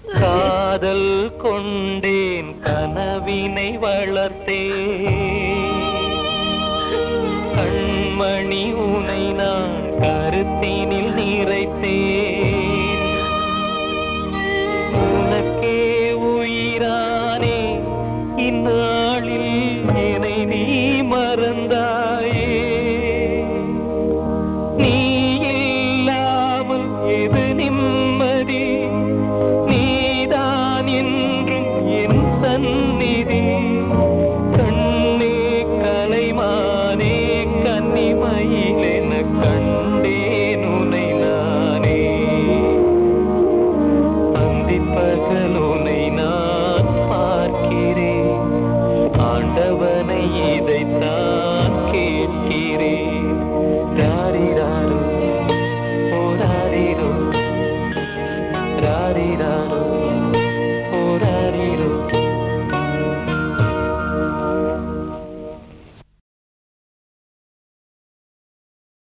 காதல் கொண்டேன் கனவினை வளர்த்தேன் கண்மணி உனை நான் கருத்தினில் நிறைத்தேன் உனக்கே உயிரானே இந்நாளில் என்னை நீ மறந்தாயே நீ இல்லாமல் எது நிம்மதி நீதான் என்றும் என் சந்நிதி கண்ணே கலைமானே கன்னிமயிலென கண்டேன் உனை நானே அந்திப்பகல் உனை நான் பார்க்கிறேன் ஆண்டவனை இதைத்தான் கேட்கிறேன் ராரிராரோ ஓ ராரிரோ ராரிராரோ